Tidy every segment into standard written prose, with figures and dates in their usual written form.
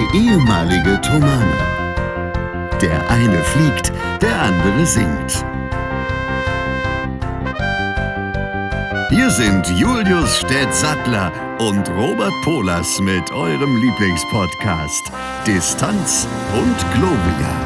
ehemalige Tomane. Der eine fliegt, der andere singt. Hier sind Julius Städtsattler und Robert Polas mit eurem Lieblingspodcast Distanz und Globia.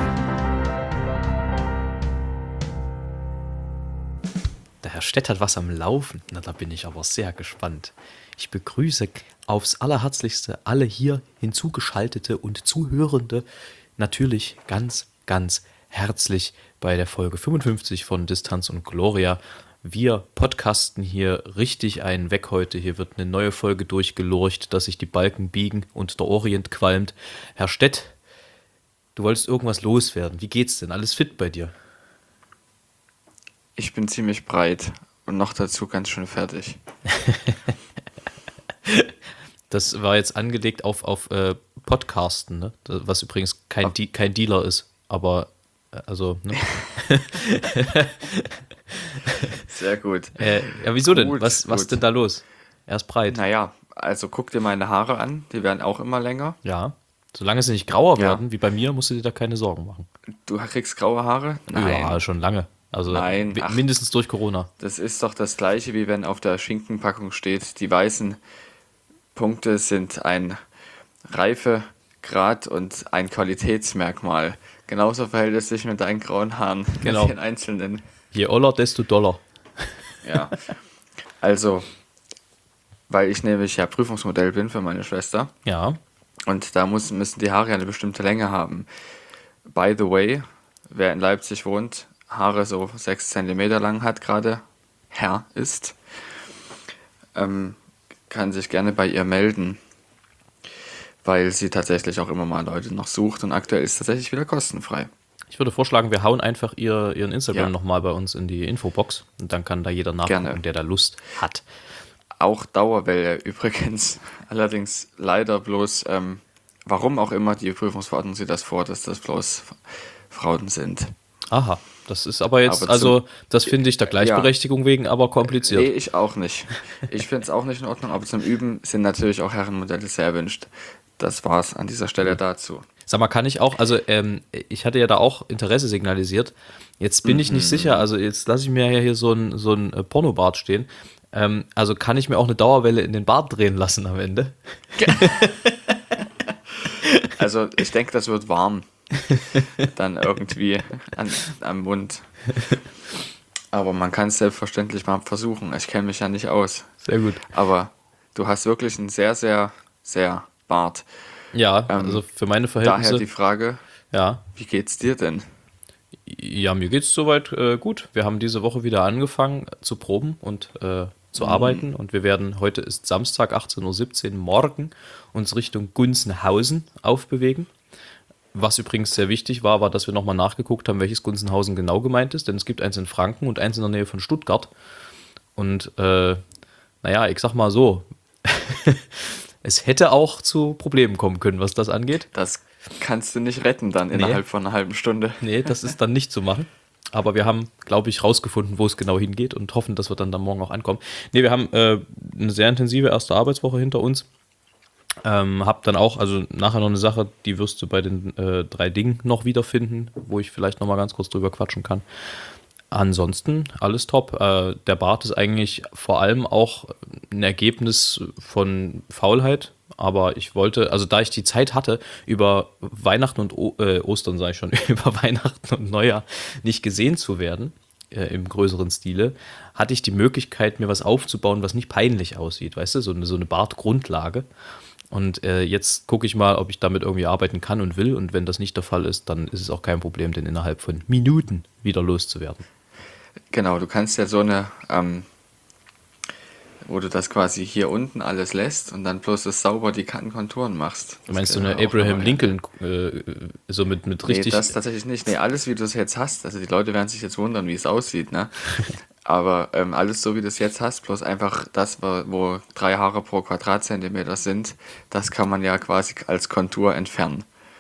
Der Herr Städt hat was am Laufen. Na, da bin ich aber sehr gespannt. Ich begrüße aufs Allerherzlichste alle hier hinzugeschaltete und Zuhörende natürlich ganz, ganz herzlich bei der Folge 55 von Distanz und Gloria. Wir podcasten hier richtig einen weg heute. Hier wird eine neue Folge durchgelurcht, dass sich die Balken biegen und der Orient qualmt. Herr Städt, du wolltest irgendwas loswerden. Wie geht's denn? Alles fit bei dir? Ich bin ziemlich breit und noch dazu ganz schön fertig. Das war jetzt angelegt auf Podcasten, ne? Was übrigens kein Dealer ist, aber also, ne? Sehr gut. Ja, wieso denn? Gut, Was gut. denn da los? Er ist breit. Naja, also guck dir meine Haare an, die werden auch immer länger. Ja. Solange sie nicht grauer Ja. werden, wie bei mir, musst du dir da keine Sorgen machen. Du kriegst graue Haare? Nein, Ja, schon lange. Also Nein, ach. mindestens durch Corona. das ist doch das gleiche, wie wenn auf der Schinkenpackung steht, die weißen Punkte sind ein Reifegrad und ein Qualitätsmerkmal. Genauso verhält es sich mit deinen grauen Haaren, Genau. mit den einzelnen. Je oller, desto doller. Ja, also, weil ich nämlich ja Prüfungsmodell bin für meine Schwester Ja. und da müssen die Haare ja eine bestimmte Länge haben. By the way, wer in Leipzig wohnt, Haare so 6 cm lang hat gerade, ist, kann sich gerne bei ihr melden, weil sie tatsächlich auch immer mal Leute noch sucht und aktuell ist es tatsächlich wieder kostenfrei. Ich würde vorschlagen, wir hauen einfach ihren Instagram Ja. nochmal bei uns in die Infobox und dann kann da jeder nachgucken, Gerne. der da Lust hat. Auch Dauerwelle übrigens, allerdings leider bloß, warum auch immer, die Prüfungsverordnung sieht das vor, dass das bloß Frauen sind. Aha, das ist aber jetzt, Aber also das finde ich der Gleichberechtigung wegen aber kompliziert. Nee, ich auch nicht. Ich finde es auch nicht in Ordnung, aber zum Üben sind natürlich auch Herrenmodelle sehr erwünscht. Das war's an dieser Stelle dazu. Sag mal, kann ich auch, also ich hatte ja da auch Interesse signalisiert. Jetzt bin ich nicht sicher, also jetzt lasse ich mir ja hier so ein Pornobart stehen. Also kann ich mir auch eine Dauerwelle in den Bart drehen lassen am Ende? Also ich denke, das wird warm. Dann irgendwie am Mund. Aber man kann es selbstverständlich mal versuchen. Ich kenne mich ja nicht aus. Sehr gut. Aber du hast wirklich einen sehr, sehr, sehr Bart. Ja, also für meine Daher Verhältnisse, die Frage, ja. wie geht's dir denn? Ja, mir geht's soweit gut. Wir haben diese Woche wieder angefangen zu proben und zu arbeiten und wir werden, heute ist Samstag, 18:17 Uhr, morgen uns Richtung Gunzenhausen aufbewegen. Was übrigens sehr wichtig war, dass wir nochmal nachgeguckt haben, welches Gunzenhausen genau gemeint ist, denn es gibt eins in Franken und eins in der Nähe von Stuttgart. Und naja, ich sag mal so, es hätte auch zu Problemen kommen können, was das angeht. Das kannst du nicht retten dann innerhalb von einer halben Stunde. Nee, das ist dann nicht zu machen. Aber wir haben, glaube ich, rausgefunden, wo es genau hingeht und hoffen, dass wir dann morgen auch ankommen. Nee, wir haben eine sehr intensive erste Arbeitswoche hinter uns. Hab dann auch, also nachher noch eine Sache, die wirst du bei den 3 Dingen noch wiederfinden, wo ich vielleicht noch mal ganz kurz drüber quatschen kann. Ansonsten alles top. Der Bart ist eigentlich vor allem auch ein Ergebnis von Faulheit, aber ich wollte, also da ich die Zeit hatte, über Weihnachten und Ostern, sage ich schon, über Weihnachten und Neujahr nicht gesehen zu werden, im größeren Stile, hatte ich die Möglichkeit, mir was aufzubauen, was nicht peinlich aussieht, weißt du, so eine Bartgrundlage. Und jetzt gucke ich mal, ob ich damit irgendwie arbeiten kann und will. Und wenn das nicht der Fall ist, dann ist es auch kein Problem, den innerhalb von Minuten wieder loszuwerden. Genau, du kannst ja so eine, wo du das quasi hier unten alles lässt und dann bloß das sauber die Kantenkonturen machst. Du meinst so Das eine wäre auch Abraham eine Lincoln, so mit Nee, richtig... das tatsächlich nicht. Nee, alles wie du es jetzt hast. Also die Leute werden sich jetzt wundern, wie es aussieht, ne? Aber alles so, wie du es jetzt hast, bloß einfach das, wo 3 Haare pro Quadratzentimeter sind, das kann man ja quasi als Kontur entfernen.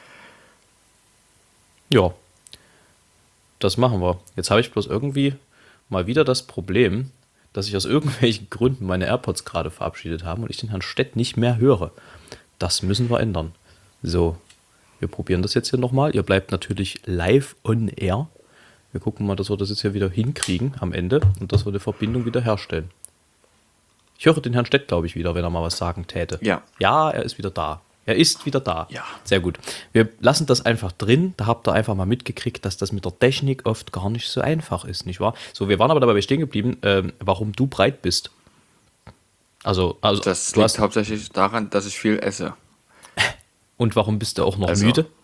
Ja, das machen wir. Jetzt habe ich bloß irgendwie mal wieder das Problem, dass sich aus irgendwelchen Gründen meine AirPods gerade verabschiedet haben und ich den Herrn Stett nicht mehr höre. Das müssen wir ändern. So, Wir probieren das jetzt hier nochmal. Ihr bleibt natürlich live on air. Wir gucken mal, dass wir das jetzt hier wieder hinkriegen am Ende und dass wir die Verbindung wieder herstellen. Ich höre den Herrn Stett, glaube ich, wieder, wenn er mal was sagen täte. Ja. Ja, er ist wieder da. Er ist wieder da. Ja. Sehr gut. Wir lassen das einfach drin. Da habt ihr einfach mal mitgekriegt, dass das mit der Technik oft gar nicht so einfach ist, nicht wahr? So, wir waren aber dabei stehen geblieben, warum du breit bist. Also Das du liegt hast, hauptsächlich daran, dass ich viel esse. und warum bist du auch noch Also- müde?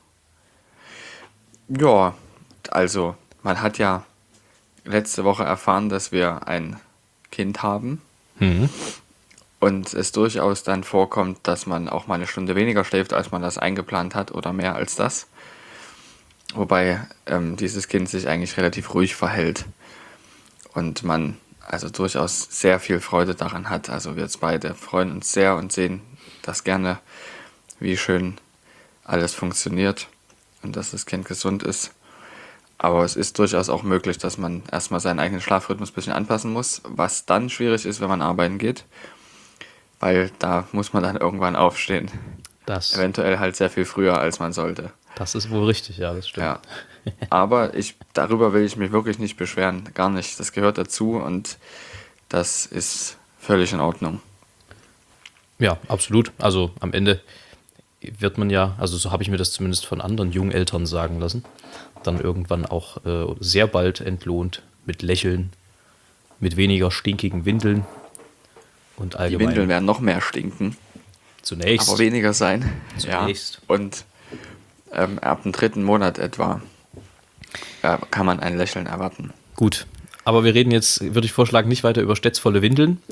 Ja, also man hat ja letzte Woche erfahren, dass wir ein Kind haben. Und es durchaus dann vorkommt, dass man auch mal eine Stunde weniger schläft, als man das eingeplant hat oder mehr als das. Wobei dieses Kind sich eigentlich relativ ruhig verhält und man also durchaus sehr viel Freude daran hat. Also wir jetzt beide freuen uns sehr und sehen das gerne, wie schön alles funktioniert und dass das Kind gesund ist. Aber es ist durchaus auch möglich, dass man erstmal seinen eigenen Schlafrhythmus ein bisschen anpassen muss, was dann schwierig ist, wenn man arbeiten geht, weil da muss man dann irgendwann aufstehen. Eventuell halt sehr viel früher, als man sollte. Das ist wohl richtig, ja, das stimmt. Ja. Aber darüber will ich mich wirklich nicht beschweren, gar nicht. Das gehört dazu und das ist völlig in Ordnung. Ja, absolut. Also am Ende wird man ja, also so habe ich mir das zumindest von anderen Jungeltern sagen lassen, dann irgendwann auch sehr bald entlohnt mit Lächeln, mit weniger stinkigen Windeln und Die allgemein. Windeln werden noch mehr stinken, Zunächst. aber weniger sein. Zunächst. Ja. Und ab dem 3. Monat etwa kann man ein Lächeln erwarten. Gut. Aber wir reden jetzt, würde ich vorschlagen, nicht weiter über Stedts volle Windeln.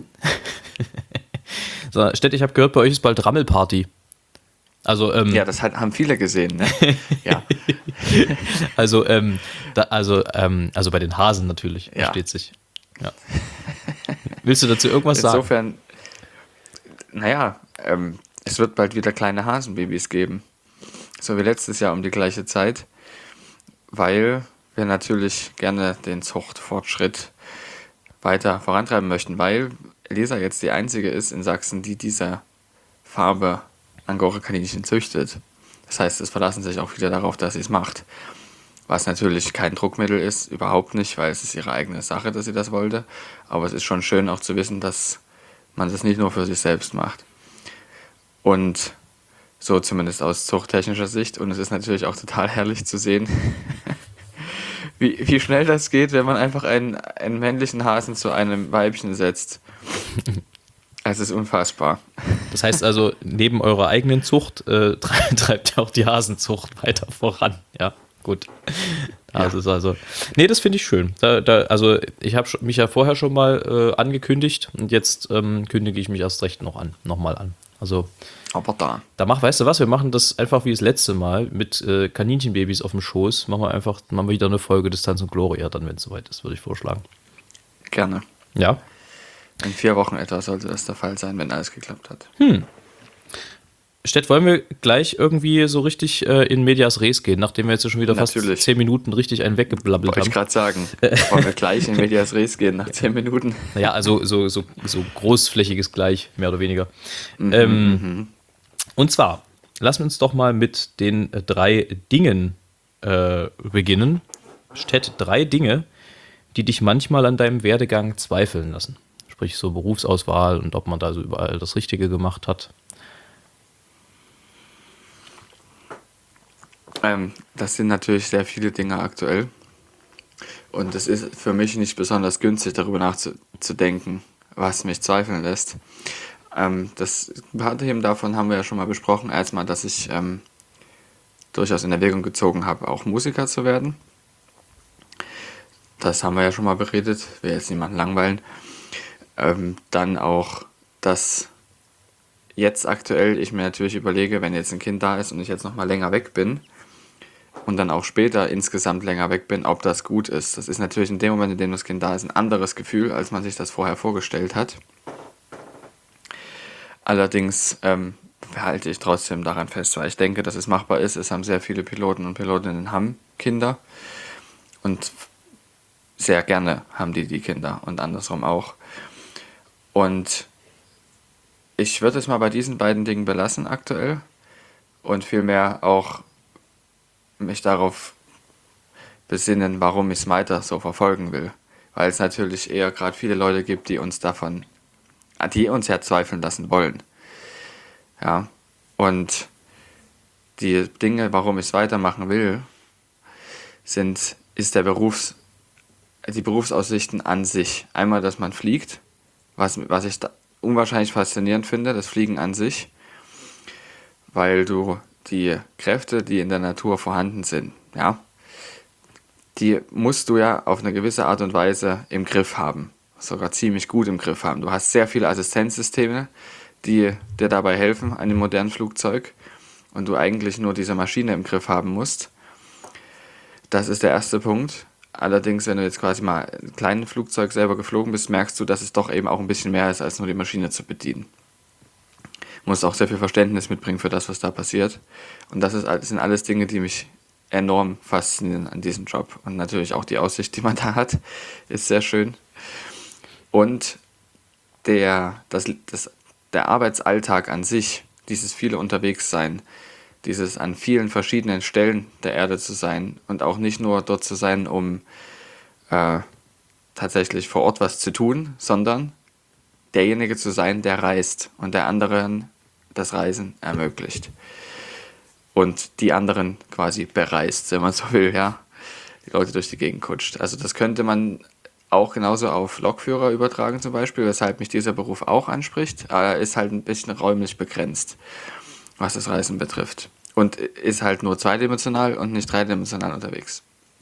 So, Stett, ich habe gehört, bei euch ist bald Rammelparty. Also, Ja, das haben viele gesehen. Ne? Ja. also bei den Hasen natürlich, Ja. versteht sich. Ja. Willst du dazu irgendwas sagen? Insofern, naja, es wird bald wieder kleine Hasenbabys geben. So wie letztes Jahr um die gleiche Zeit, weil wir natürlich gerne den Zuchtfortschritt weiter vorantreiben möchten, weil Elisa jetzt die einzige ist in Sachsen, die diese Farbe Angora-Kaninchen züchtet. Das heißt, es verlassen sich auch wieder darauf, dass sie es macht. Was natürlich kein Druckmittel ist, überhaupt nicht, weil es ist ihre eigene Sache, dass sie das wollte. Aber es ist schon schön auch zu wissen, dass man das nicht nur für sich selbst macht. Und so zumindest aus zuchttechnischer Sicht. Und es ist natürlich auch total herrlich zu sehen, wie schnell das geht, wenn man einfach einen männlichen Hasen zu einem Weibchen setzt. Es ist unfassbar. Das heißt also, neben eurer eigenen Zucht treibt ihr auch die Hasenzucht weiter voran. Ja, gut. Nee, das finde ich schön. Also ich habe mich ja vorher schon mal angekündigt und jetzt kündige ich mich erst recht nochmal an. Also Aber weißt du was, wir machen das einfach wie das letzte Mal mit Kaninchenbabys auf dem Schoß. Machen wir wieder eine Folge Distanz und Gloria, dann, wenn es soweit ist, würde ich vorschlagen. gerne. Ja. In 4 Wochen etwa sollte das der Fall sein, wenn alles geklappt hat. Stett, wollen wir gleich irgendwie so richtig in Medias Res gehen, nachdem wir jetzt schon wieder Natürlich. fast 10 Minuten richtig einen weggeblabbelt Wollte ich haben? gerade sagen. Wollen wir gleich in Medias Res gehen nach 10 Minuten? Naja, also so großflächiges gleich, mehr oder weniger. Und zwar, lassen wir uns doch mal mit den 3 Dingen beginnen. Stett, 3 Dinge, die dich manchmal an deinem Werdegang zweifeln lassen. Sprich so Berufsauswahl und ob man da so überall das Richtige gemacht hat. Das sind natürlich sehr viele Dinge aktuell. Und es ist für mich nicht besonders günstig, darüber nachzudenken, was mich zweifeln lässt. Ein paar Themen davon haben wir ja schon mal besprochen. Erstmal, dass ich durchaus in Erwägung gezogen habe, auch Musiker zu werden. Das haben wir ja schon mal beredet, will jetzt niemanden langweilen. Dann auch, dass jetzt aktuell ich mir natürlich überlege, wenn jetzt ein Kind da ist und ich jetzt nochmal länger weg bin und dann auch später insgesamt länger weg bin, ob das gut ist. Das ist natürlich in dem Moment, in dem das Kind da ist, ein anderes Gefühl, als man sich das vorher vorgestellt hat. Allerdings halte ich trotzdem daran fest, weil ich denke, dass es machbar ist. Es haben sehr viele Piloten und Pilotinnen haben Kinder und sehr gerne haben die Kinder und andersrum auch. Und ich würde es mal bei diesen beiden Dingen belassen aktuell und vielmehr auch mich darauf besinnen, warum ich es weiter so verfolgen will. Weil es natürlich eher gerade viele Leute gibt, die uns ja zweifeln lassen wollen. Ja, und die Dinge, warum ich es weitermachen will, ist die Berufsaussichten an sich. Einmal, dass man fliegt, was ich da unwahrscheinlich faszinierend finde, das Fliegen an sich, weil du die Kräfte, die in der Natur vorhanden sind, ja, die musst du ja auf eine gewisse Art und Weise im Griff haben, sogar ziemlich gut im Griff haben. Du hast sehr viele Assistenzsysteme, die dir dabei helfen, an einem modernen Flugzeug, und du eigentlich nur diese Maschine im Griff haben musst. Das ist der erste Punkt. Allerdings, wenn du jetzt quasi mal ein kleines Flugzeug selber geflogen bist, merkst du, dass es doch eben auch ein bisschen mehr ist, als nur die Maschine zu bedienen. Du musst auch sehr viel Verständnis mitbringen für das, was da passiert. Und das sind alles Dinge, die mich enorm faszinieren an diesem Job. Und natürlich auch die Aussicht, die man da hat, ist sehr schön. Und der Arbeitsalltag an sich, dieses viele Unterwegssein, dieses an vielen verschiedenen Stellen der Erde zu sein und auch nicht nur dort zu sein, um tatsächlich vor Ort was zu tun, sondern derjenige zu sein, der reist und der anderen das Reisen ermöglicht. Und die anderen quasi bereist, wenn man so will, ja, die Leute durch die Gegend kutscht. Also das könnte man auch genauso auf Lokführer übertragen zum Beispiel, weshalb mich dieser Beruf auch anspricht. Er ist halt ein bisschen räumlich begrenzt, was das Reisen betrifft. Und ist halt nur zweidimensional und nicht dreidimensional unterwegs.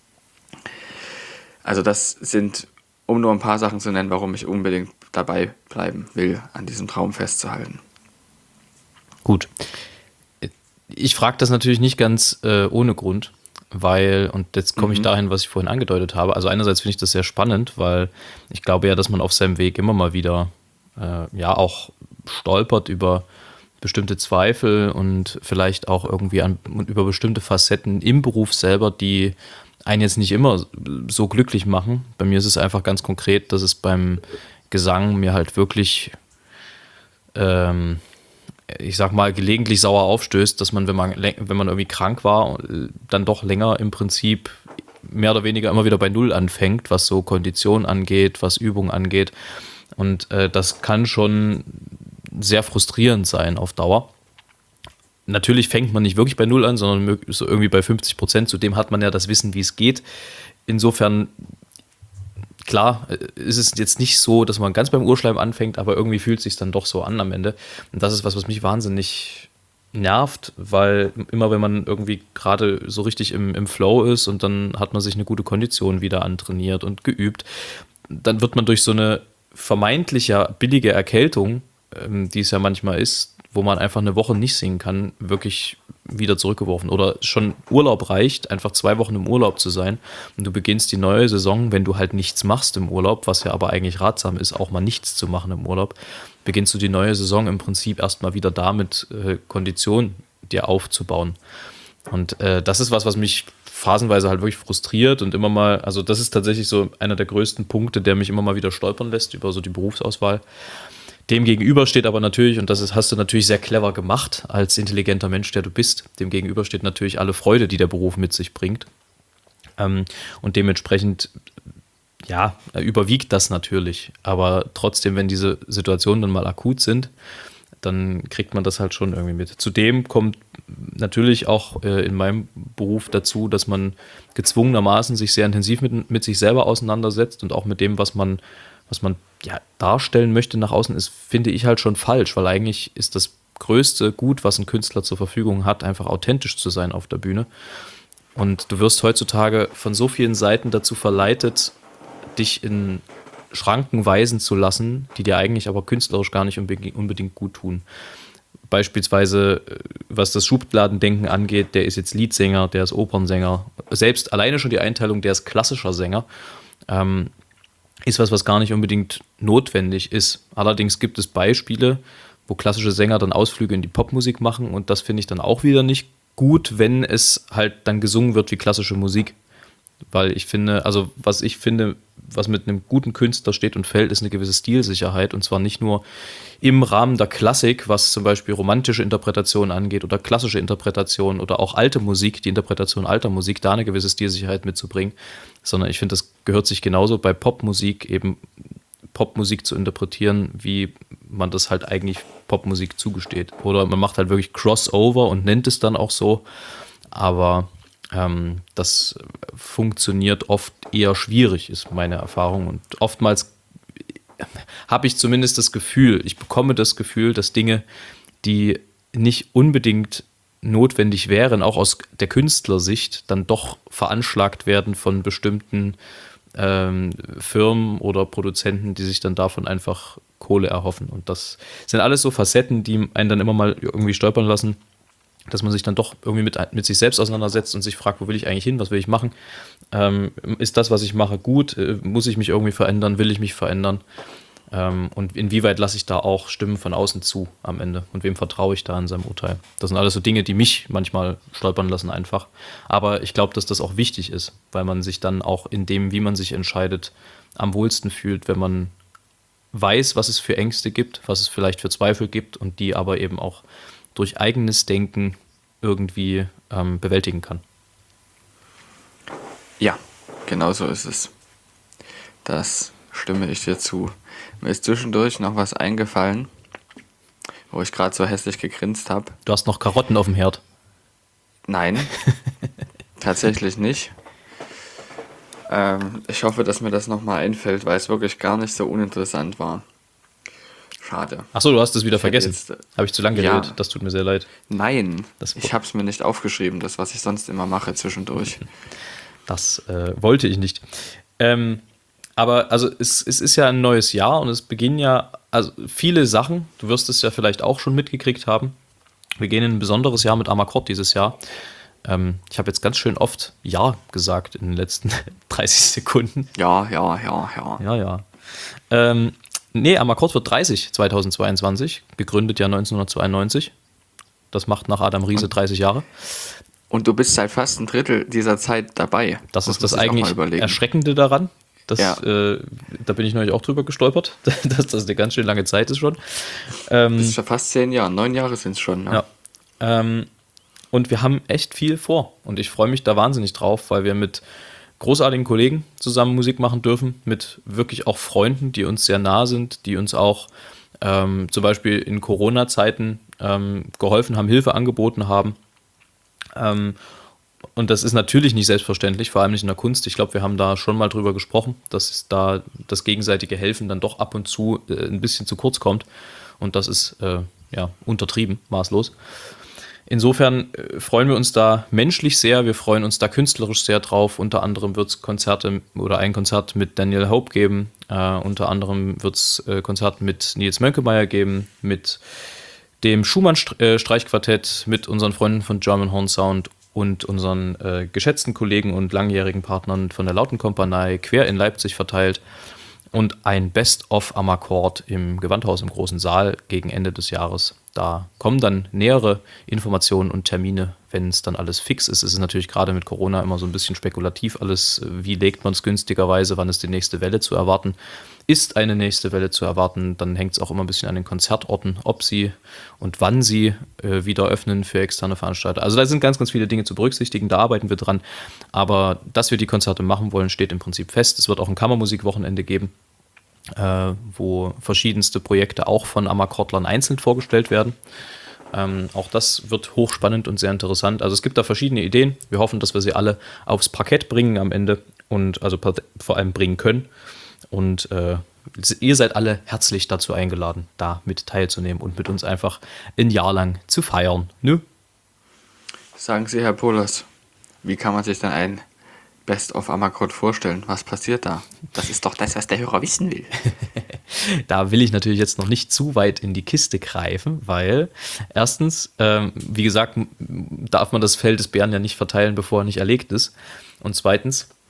Also das sind, um nur ein paar Sachen zu nennen, warum ich unbedingt dabei bleiben will, an diesem Traum festzuhalten. Gut. Ich frage das natürlich nicht ganz ohne Grund, weil, und jetzt komme ich dahin, was ich vorhin angedeutet habe, also einerseits finde ich das sehr spannend, weil ich glaube ja, dass man auf seinem Weg immer mal wieder auch stolpert über bestimmte Zweifel und vielleicht auch irgendwie über bestimmte Facetten im Beruf selber, die einen jetzt nicht immer so glücklich machen. Bei mir ist es einfach ganz konkret, dass es beim Gesang mir halt wirklich ich sag mal, gelegentlich sauer aufstößt, dass man, wenn man irgendwie krank war, dann doch länger im Prinzip mehr oder weniger immer wieder bei Null anfängt, was so Kondition angeht, was Übung angeht. Und das kann schon sehr frustrierend sein auf Dauer. Natürlich fängt man nicht wirklich bei Null an, sondern so irgendwie bei 50%. Zudem hat man ja das Wissen, wie es geht. Insofern, klar, ist es jetzt nicht so, dass man ganz beim Urschleim anfängt, aber irgendwie fühlt es sich dann doch so an am Ende. Und das ist was mich wahnsinnig nervt, weil immer wenn man irgendwie gerade so richtig im Flow ist und dann hat man sich eine gute Kondition wieder antrainiert und geübt, dann wird man durch so eine vermeintlich ja billige Erkältung, die es ja manchmal ist, wo man einfach eine Woche nicht singen kann, wirklich wieder zurückgeworfen. Oder schon Urlaub reicht, einfach 2 Wochen im Urlaub zu sein und du beginnst die neue Saison, wenn du halt nichts machst im Urlaub, was ja aber eigentlich ratsam ist, auch mal nichts zu machen im Urlaub, beginnst du die neue Saison im Prinzip erstmal wieder damit, Kondition dir aufzubauen. Und das ist was mich phasenweise halt wirklich frustriert und immer mal, also das ist tatsächlich so einer der größten Punkte, der mich immer mal wieder stolpern lässt über so die Berufsauswahl. Dem gegenüber steht aber natürlich, und hast du natürlich sehr clever gemacht, als intelligenter Mensch, der du bist, dem gegenüber steht natürlich alle Freude, die der Beruf mit sich bringt. Und dementsprechend, ja, überwiegt das natürlich. Aber trotzdem, wenn diese Situationen dann mal akut sind, dann kriegt man das halt schon irgendwie mit. Zudem kommt natürlich auch in meinem Beruf dazu, dass man gezwungenermaßen sich sehr intensiv mit sich selber auseinandersetzt und auch mit dem, was man ja, darstellen möchte nach außen, ist, finde ich halt schon falsch, weil eigentlich ist das größte Gut, was ein Künstler zur Verfügung hat, einfach authentisch zu sein auf der Bühne. Und du wirst heutzutage von so vielen Seiten dazu verleitet, dich in Schranken weisen zu lassen, die dir eigentlich aber künstlerisch gar nicht unbedingt gut tun. Beispielsweise, was das Schubladendenken angeht, der ist jetzt Liedsänger, der ist Opernsänger. Selbst alleine schon die Einteilung, der ist klassischer Sänger, ist was gar nicht unbedingt notwendig ist. Allerdings gibt es Beispiele, wo klassische Sänger dann Ausflüge in die Popmusik machen und das finde ich dann auch wieder nicht gut, wenn es halt dann gesungen wird wie klassische Musik. Weil ich finde, also was ich finde, was mit einem guten Künstler steht und fällt, ist eine gewisse Stilsicherheit. Und zwar nicht nur im Rahmen der Klassik, was zum Beispiel romantische Interpretationen angeht oder klassische Interpretationen oder auch alte Musik, die Interpretation alter Musik, da eine gewisse Stilsicherheit mitzubringen, sondern ich finde, das gehört sich genauso bei Popmusik, eben Popmusik zu interpretieren, wie man das halt eigentlich Popmusik zugesteht. Oder man macht halt wirklich Crossover und nennt es dann auch so, aber das funktioniert oft eher schwierig, ist meine Erfahrung. Und oftmals habe ich zumindest das Gefühl, ich bekomme das Gefühl, dass Dinge, die nicht unbedingt notwendig wären, auch aus der Künstlersicht, dann doch veranschlagt werden von bestimmten Firmen oder Produzenten, die sich dann davon einfach Kohle erhoffen. Und das sind alles so Facetten, die einen dann immer mal irgendwie stolpern lassen, dass man sich dann doch irgendwie mit sich selbst auseinandersetzt und sich fragt, wo will ich eigentlich hin, was will ich machen? Ist das, was ich mache, gut? Muss ich mich irgendwie verändern? Will ich mich verändern? Und inwieweit lasse ich da auch Stimmen von außen zu am Ende? Und wem vertraue ich da in seinem Urteil? Das sind alles so Dinge, die mich manchmal stolpern lassen einfach. Aber ich glaube, dass das auch wichtig ist, weil man sich dann auch in dem, wie man sich entscheidet, am wohlsten fühlt, wenn man weiß, was es für Ängste gibt, was es vielleicht für Zweifel gibt und die aber eben auch durch eigenes Denken irgendwie bewältigen kann. Ja, genau so ist es. Das stimme ich dir zu. Mir ist zwischendurch noch was eingefallen, wo ich gerade so hässlich gegrinst habe. Du hast noch Karotten auf dem Herd. Nein, tatsächlich nicht. Ich hoffe, dass mir das nochmal einfällt, weil es wirklich gar nicht so uninteressant war. Schade. Achso, du hast es wieder vergessen. Habe ich zu lange Ja. geredet? Das tut mir sehr leid. Nein, Das- ich habe es mir nicht aufgeschrieben, das, was ich sonst immer mache zwischendurch. Das wollte ich nicht. Aber also es ist ja ein neues Jahr und es beginnen ja also viele Sachen. Du wirst es ja vielleicht auch schon mitgekriegt haben. Wir gehen in ein besonderes Jahr mit Amakord dieses Jahr. Ich habe jetzt ganz schön oft Ja gesagt in den letzten 30 Sekunden. Ja. Ja. Nee, Amakord wird 30 2022, gegründet ja 1992. Das macht nach Adam Riese 30 Jahre. Und du bist seit fast ein Drittel dieser Zeit dabei. Das Muss ist das man sich auch mal eigentlich überlegen. Erschreckende daran. Das, Ja. Da bin ich neulich auch drüber gestolpert, dass das eine ganz schön lange Zeit ist schon. Das ist schon fast 10 Jahre, 9 Jahre sind es schon. Ne? Ja. Und wir haben echt viel vor. Und ich freue mich da wahnsinnig drauf, weil wir mit großartigen Kollegen zusammen Musik machen dürfen, mit wirklich auch Freunden, die uns sehr nah sind, die uns auch zum Beispiel in Corona-Zeiten geholfen haben, Hilfe angeboten haben. Und das ist natürlich nicht selbstverständlich, vor allem nicht in der Kunst. Ich glaube, wir haben da schon mal drüber gesprochen, dass da das gegenseitige Helfen dann doch ab und zu ein bisschen zu kurz kommt. Und das ist untertrieben, maßlos. Insofern freuen wir uns da menschlich sehr, wir freuen uns da künstlerisch sehr drauf. Unter anderem wird es Konzerte oder ein Konzert mit Daniel Hope geben. Unter anderem wird es Konzerte mit Nils Mönckemeyer geben, mit dem Schumann-Streichquartett, mit unseren Freunden von German Horn Sound und unseren geschätzten Kollegen und langjährigen Partnern von der Lautenkompanie quer in Leipzig verteilt. Und ein Best-of Amakord im Gewandhaus im Großen Saal gegen Ende des Jahres. Da kommen dann nähere Informationen und Termine, wenn es dann alles fix ist. Es ist natürlich gerade mit Corona immer so ein bisschen spekulativ alles. Wie legt man es günstigerweise? Wann ist die nächste Welle zu erwarten? Ist eine nächste Welle zu erwarten? Dann hängt es auch immer ein bisschen an den Konzertorten, ob sie und wann sie wieder öffnen für externe Veranstalter. Also da sind ganz, ganz viele Dinge zu berücksichtigen. Da arbeiten wir dran. Aber dass wir die Konzerte machen wollen, steht im Prinzip fest. Es wird auch ein Kammermusikwochenende geben, wo verschiedenste Projekte auch von Amakordlern einzeln vorgestellt werden. Auch das wird hochspannend und sehr interessant. Also es gibt da verschiedene Ideen. Wir hoffen, dass wir sie alle aufs Parkett bringen am Ende und also vor allem bringen können. Und ihr seid alle herzlich dazu eingeladen, da mit teilzunehmen und mit uns einfach ein Jahr lang zu feiern. Nö? Sagen Sie, Herr Polas, wie kann man sich denn ein Best-of Amakord vorstellen? Was passiert da? Das ist doch das, was der Hörer wissen will. Da will ich natürlich jetzt noch nicht zu weit in die Kiste greifen, weil erstens, wie gesagt, darf man das Fell des Bären ja nicht verteilen, bevor er nicht erlegt ist. Und zweitens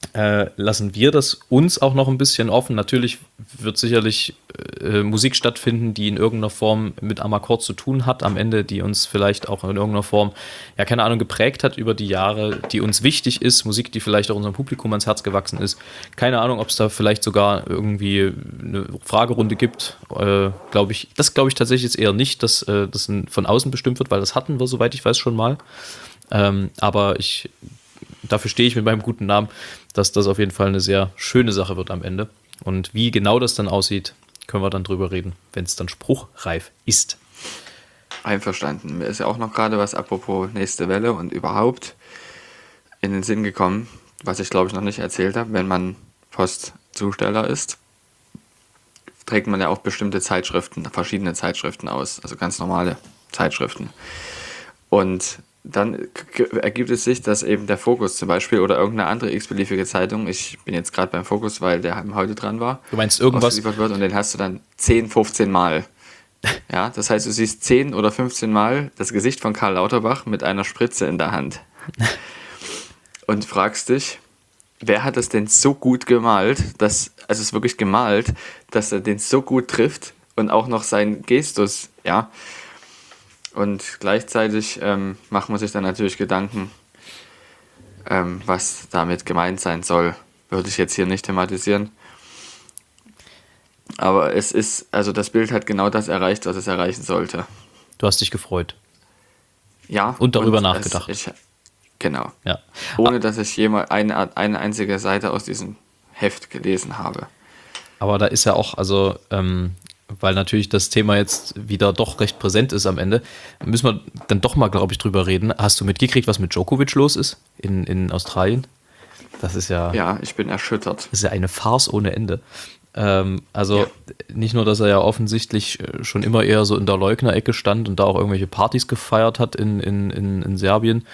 lassen wir das uns auch noch ein bisschen offen. Natürlich wird sicherlich Musik stattfinden, die in irgendeiner Form mit Amarcord zu tun hat, am Ende, die uns vielleicht auch in irgendeiner Form, ja, keine Ahnung, geprägt hat über die Jahre, die uns wichtig ist, Musik, die vielleicht auch unserem Publikum ans Herz gewachsen ist. Keine Ahnung, ob es da vielleicht sogar irgendwie eine Fragerunde gibt, glaube ich. Das glaube ich tatsächlich jetzt eher nicht, dass das von außen bestimmt wird, weil das hatten wir, soweit ich weiß, schon mal. Aber dafür stehe ich mit meinem guten Namen, dass das auf jeden Fall eine sehr schöne Sache wird am Ende. Und wie genau das dann aussieht, können wir dann drüber reden, wenn es dann spruchreif ist. Einverstanden. Mir ist ja auch noch gerade was apropos nächste Welle und überhaupt in den Sinn gekommen, was ich glaube ich noch nicht erzählt habe. Wenn man Postzusteller ist, trägt man ja auch bestimmte Zeitschriften, verschiedene Zeitschriften aus, also ganz normale Zeitschriften. Und dann ergibt es sich, dass eben der Fokus zum Beispiel oder irgendeine andere x-beliebige Zeitung, ich bin jetzt gerade beim Fokus, weil der heute dran war, Du meinst irgendwas? ausgeliefert wird und den hast du dann 10, 15 Mal. Ja, das heißt, du siehst 10 oder 15 Mal das Gesicht von Karl Lauterbach mit einer Spritze in der Hand. Und fragst dich, wer hat das denn so gut gemalt, also es ist wirklich gemalt, dass er den so gut trifft und auch noch seinen Gestus, ja. Und gleichzeitig macht man sich dann natürlich Gedanken, was damit gemeint sein soll. Würde ich jetzt hier nicht thematisieren. Aber also das Bild hat genau das erreicht, was es erreichen sollte. Du hast dich gefreut. Ja. Und darüber nachgedacht. Genau. Ja. Ohne dass ich jemals eine einzige Seite aus diesem Heft gelesen habe. Aber da ist ja auch, also, weil natürlich das Thema jetzt wieder doch recht präsent ist am Ende, müssen wir dann doch mal, glaube ich, drüber reden. Hast du mitgekriegt, was mit Djokovic los ist in Australien? Das ist ja... Ja, ich bin erschüttert. Das ist ja eine Farce ohne Ende. Also nicht nur, dass er ja offensichtlich schon immer eher so in der Leugnerecke stand und da auch irgendwelche Partys gefeiert hat in Serbien.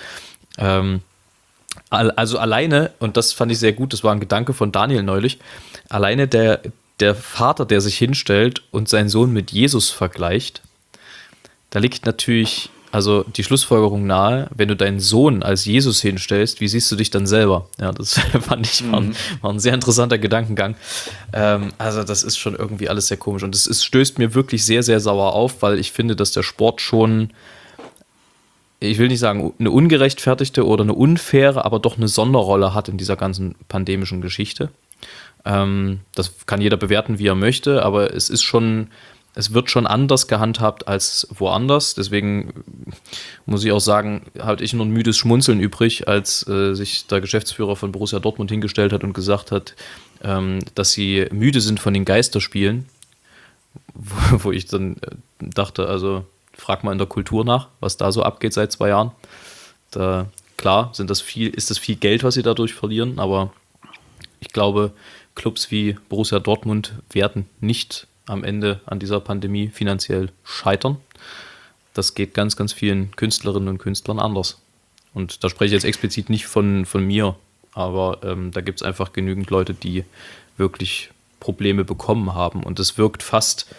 Also alleine, und das fand ich sehr gut, das war ein Gedanke von Daniel neulich, alleine der Vater, der sich hinstellt und seinen Sohn mit Jesus vergleicht, da liegt natürlich also die Schlussfolgerung nahe, wenn du deinen Sohn als Jesus hinstellst, wie siehst du dich dann selber? Ja, das fand ich war ein sehr interessanter Gedankengang. Also das ist schon irgendwie alles sehr komisch und es stößt mir wirklich sehr, sehr sauer auf, weil ich finde, dass der Sport schon, ich will nicht sagen eine ungerechtfertigte oder eine unfaire, aber doch eine Sonderrolle hat in dieser ganzen pandemischen Geschichte. Das kann jeder bewerten, wie er möchte, aber es wird schon anders gehandhabt als woanders. Deswegen muss ich auch sagen, hatte ich nur ein müdes Schmunzeln übrig, als sich der Geschäftsführer von Borussia Dortmund hingestellt hat und gesagt hat, dass sie müde sind von den Geisterspielen. Wo ich dann dachte, also frag mal in der Kultur nach, was da so abgeht seit 2 Jahren. Klar, ist das viel Geld, was sie dadurch verlieren, aber ich glaube, Clubs wie Borussia Dortmund werden nicht am Ende an dieser Pandemie finanziell scheitern. Das geht ganz, ganz vielen Künstlerinnen und Künstlern anders. Und da spreche ich jetzt explizit nicht von mir, aber da gibt es einfach genügend Leute, die wirklich Probleme bekommen haben. Und es wirkt fast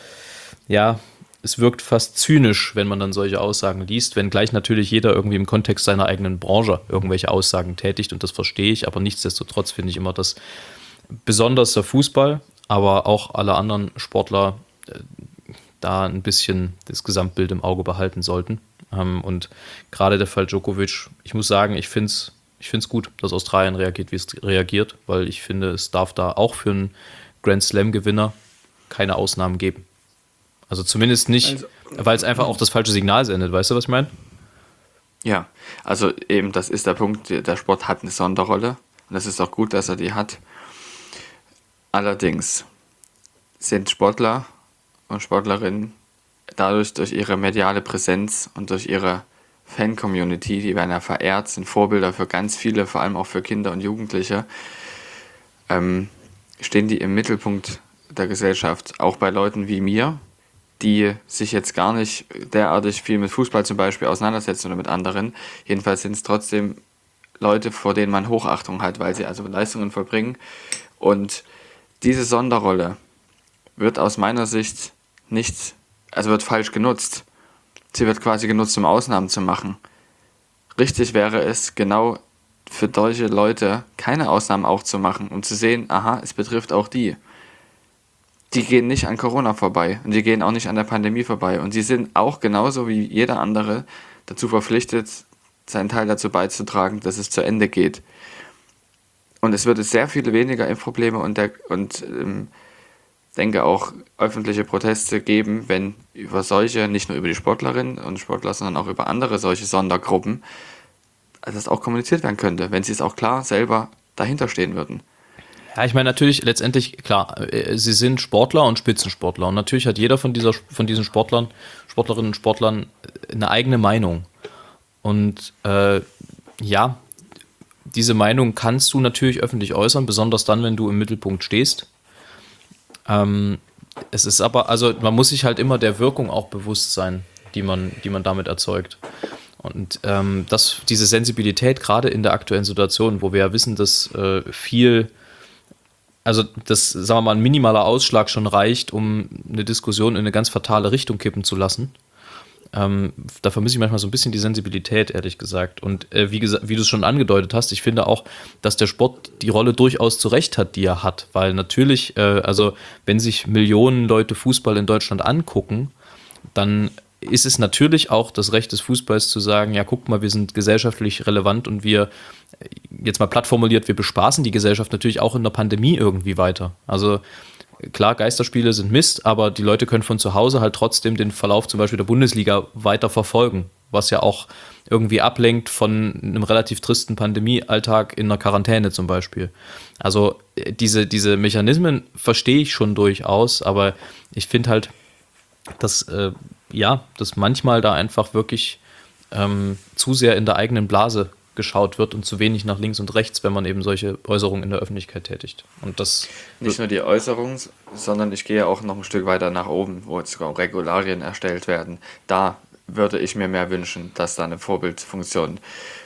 zynisch, wenn man dann solche Aussagen liest, wenngleich natürlich jeder irgendwie im Kontext seiner eigenen Branche irgendwelche Aussagen tätigt und das verstehe ich, aber nichtsdestotrotz finde ich immer, dass besonders der Fußball, aber auch alle anderen Sportler da ein bisschen das Gesamtbild im Auge behalten sollten. Und gerade der Fall Djokovic, ich muss sagen, ich finde es gut, dass Australien reagiert, wie es reagiert, weil ich finde, es darf da auch für einen Grand Slam-Gewinner keine Ausnahmen geben. Also zumindest nicht, weil es einfach auch das falsche Signal sendet. Weißt du, was ich meine? Ja, also eben, das ist der Punkt, der Sport hat eine Sonderrolle und das ist auch gut, dass er die hat. Allerdings sind Sportler und Sportlerinnen dadurch durch ihre mediale Präsenz und durch ihre Fan-Community, die werden ja verehrt, sind Vorbilder für ganz viele, vor allem auch für Kinder und Jugendliche, stehen die im Mittelpunkt der Gesellschaft. Auch bei Leuten wie mir, die sich jetzt gar nicht derartig viel mit Fußball zum Beispiel auseinandersetzen oder mit anderen. Jedenfalls sind es trotzdem Leute, vor denen man Hochachtung hat, weil sie also Leistungen vollbringen. Und diese Sonderrolle wird aus meiner Sicht wird falsch genutzt. Sie wird quasi genutzt, um Ausnahmen zu machen. Richtig wäre es, genau für solche Leute keine Ausnahmen auch zu machen, um zu sehen, aha, es betrifft auch die. Die gehen nicht an Corona vorbei und die gehen auch nicht an der Pandemie vorbei. Und die sind auch genauso wie jeder andere dazu verpflichtet, seinen Teil dazu beizutragen, dass es zu Ende geht. Und es würde sehr viele weniger Impfprobleme und denke auch öffentliche Proteste geben, wenn über solche, nicht nur über die Sportlerinnen und Sportler, sondern auch über andere solche Sondergruppen, das auch kommuniziert werden könnte, wenn sie es auch klar selber dahinter stehen würden. Ja, ich meine natürlich letztendlich, klar, sie sind Sportler und Spitzensportler und natürlich hat jeder von diesen Sportlerinnen und Sportlern eine eigene Meinung. Und ja, diese Meinung kannst du natürlich öffentlich äußern, besonders dann, wenn du im Mittelpunkt stehst. Es ist aber, also man muss sich halt immer der Wirkung auch bewusst sein, die man damit erzeugt. Und diese Sensibilität, gerade in der aktuellen Situation, wo wir ja wissen, dass dass, sagen wir mal, ein minimaler Ausschlag schon reicht, um eine Diskussion in eine ganz fatale Richtung kippen zu lassen. Da vermisse ich manchmal so ein bisschen die Sensibilität, ehrlich gesagt. Und wie du es schon angedeutet hast, ich finde auch, dass der Sport die Rolle durchaus zurecht hat, die er hat. Weil natürlich, wenn sich Millionen Leute Fußball in Deutschland angucken, dann ist es natürlich auch das Recht des Fußballs zu sagen, ja, guck mal, wir sind gesellschaftlich relevant und wir, jetzt mal platt formuliert, wir bespaßen die Gesellschaft natürlich auch in der Pandemie irgendwie weiter. Also klar, Geisterspiele sind Mist, aber die Leute können von zu Hause halt trotzdem den Verlauf zum Beispiel der Bundesliga weiter verfolgen, was ja auch irgendwie ablenkt von einem relativ tristen Pandemiealltag in einer Quarantäne zum Beispiel. Also diese Mechanismen verstehe ich schon durchaus, aber ich finde halt, dass manchmal da einfach wirklich zu sehr in der eigenen Blase geschaut wird und zu wenig nach links und rechts, wenn man eben solche Äußerungen in der Öffentlichkeit tätigt. Und das nicht nur die Äußerung, sondern ich gehe auch noch ein Stück weiter nach oben, wo jetzt sogar Regularien erstellt werden. Da würde ich mir mehr wünschen, dass da eine Vorbildfunktion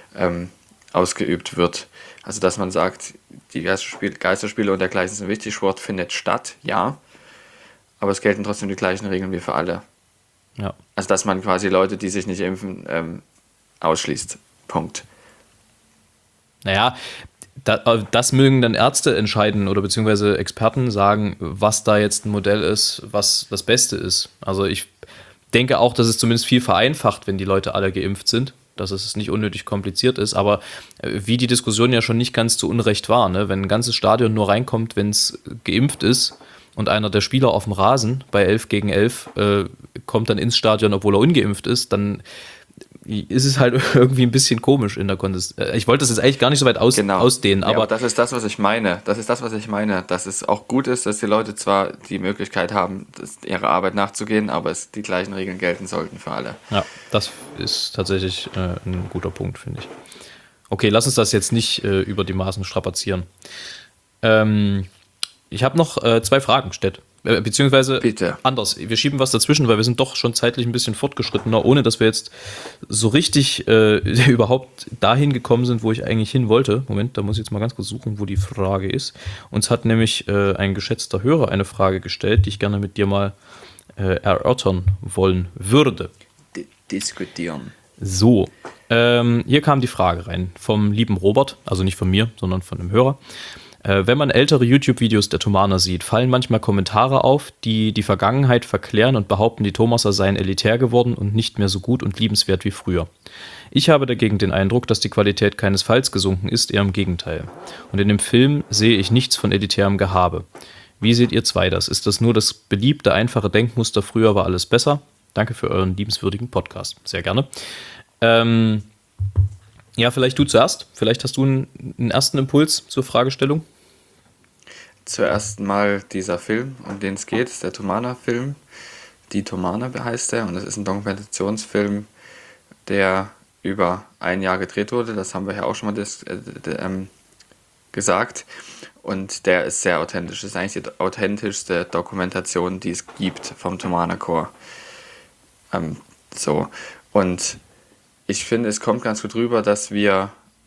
ausgeübt wird. Also dass man sagt, die Geisterspiele und dergleichen sind wichtig, Sport findet statt, ja, aber es gelten trotzdem die gleichen Regeln wie für alle. Ja. Also dass man quasi Leute, die sich nicht impfen, ausschließt. Punkt. Naja, das mögen dann Ärzte entscheiden oder beziehungsweise Experten sagen, was da jetzt ein Modell ist, was das Beste ist. Also ich denke auch, dass es zumindest viel vereinfacht, wenn die Leute alle geimpft sind, dass es nicht unnötig kompliziert ist, aber wie die Diskussion ja schon nicht ganz zu Unrecht war, ne? Wenn ein ganzes Stadion nur reinkommt, wenn es geimpft ist und einer der Spieler auf dem Rasen bei 11 gegen 11 kommt dann ins Stadion, obwohl er ungeimpft ist, dann ist es halt irgendwie ein bisschen komisch in der Konsistenz. Ich wollte das jetzt eigentlich gar nicht so weit ausdehnen, aber, aber das ist das, was ich meine. Dass es auch gut ist, dass die Leute zwar die Möglichkeit haben, ihrer Arbeit nachzugehen, aber es die gleichen Regeln gelten sollten für alle. Ja, das ist tatsächlich ein guter Punkt, finde ich. Okay, lass uns das jetzt nicht über die Maßen strapazieren. Ich habe noch 2 Fragen gestellt. Beziehungsweise Bitte. Anders. Wir schieben was dazwischen, weil wir sind doch schon zeitlich ein bisschen fortgeschrittener, ohne dass wir jetzt so richtig überhaupt dahin gekommen sind, wo ich eigentlich hin wollte. Moment, da muss ich jetzt mal ganz kurz suchen, wo die Frage ist. Uns hat nämlich ein geschätzter Hörer eine Frage gestellt, die ich gerne mit dir mal erörtern wollen würde. Diskutieren. So, hier kam die Frage rein vom lieben Robert, also nicht von mir, sondern von einem Hörer. Wenn man ältere YouTube-Videos der Thomaner sieht, fallen manchmal Kommentare auf, die die Vergangenheit verklären und behaupten, die Thomaser seien elitär geworden und nicht mehr so gut und liebenswert wie früher. Ich habe dagegen den Eindruck, dass die Qualität keinesfalls gesunken ist, eher im Gegenteil. Und in dem Film sehe ich nichts von elitärem Gehabe. Wie seht ihr zwei das? Ist das nur das beliebte, einfache Denkmuster, früher war alles besser? Danke für euren liebenswürdigen Podcast. Sehr gerne. Ja, vielleicht du zuerst. Vielleicht hast du einen ersten Impuls zur Fragestellung. Zuerst mal dieser Film, um den es geht, ist der Thomaner-Film. Die Thomaner heißt er und es ist ein Dokumentationsfilm, der über ein Jahr gedreht wurde. Das haben wir ja auch schon mal gesagt. Und der ist sehr authentisch. Das ist eigentlich die authentischste Dokumentation, die es gibt vom Thomaner Chor. Und ich finde, es kommt ganz gut rüber, dass wir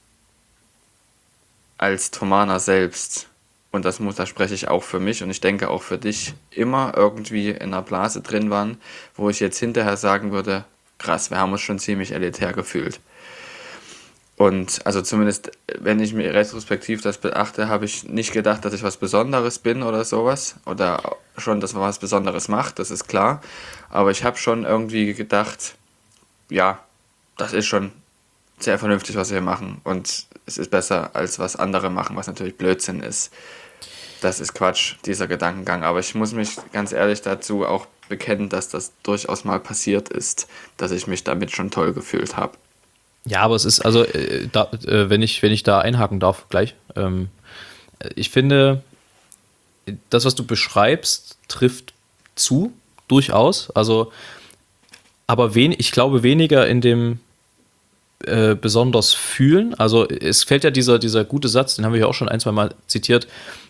als Thomaner selbst, und da spreche ich auch für mich und ich denke auch für dich, immer irgendwie in einer Blase drin waren, wo ich jetzt hinterher sagen würde, krass, wir haben uns schon ziemlich elitär gefühlt. Und also zumindest, wenn ich mir retrospektiv das beachte, habe ich nicht gedacht, dass ich was Besonderes bin oder sowas. Oder schon, dass man was Besonderes macht, das ist klar. Aber ich habe schon irgendwie gedacht, ja, das ist schon sehr vernünftig, was wir machen. Und es ist besser, als was andere machen, was natürlich Blödsinn ist. Das ist Quatsch, dieser Gedankengang. Aber ich muss mich ganz ehrlich dazu auch bekennen, dass das durchaus mal passiert ist, dass ich mich damit schon toll gefühlt habe. Ja, aber es ist, also, wenn ich da einhaken darf, gleich. Ich finde, das, was du beschreibst, trifft zu, durchaus. Also, aber ich glaube weniger in dem besonders fühlen. Also, es fällt ja dieser gute Satz, den haben wir ja auch schon ein, zwei Mal zitiert.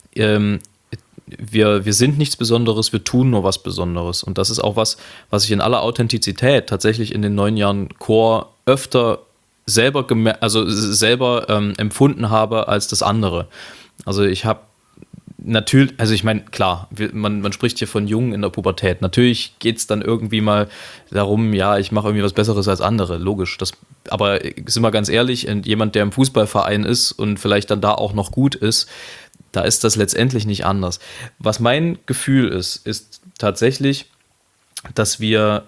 Wir sind nichts Besonderes, wir tun nur was Besonderes. Und das ist auch was ich in aller Authentizität tatsächlich in den 9 Jahren Chor öfter selber empfunden habe als das andere. Also ich habe natürlich, also ich meine, klar, man spricht hier von Jungen in der Pubertät. Natürlich geht es dann irgendwie mal darum, ja, ich mache irgendwie was Besseres als andere, logisch. Aber sind wir ganz ehrlich, jemand, der im Fußballverein ist und vielleicht dann da auch noch gut ist, da ist das letztendlich nicht anders. Was mein Gefühl ist tatsächlich, dass wir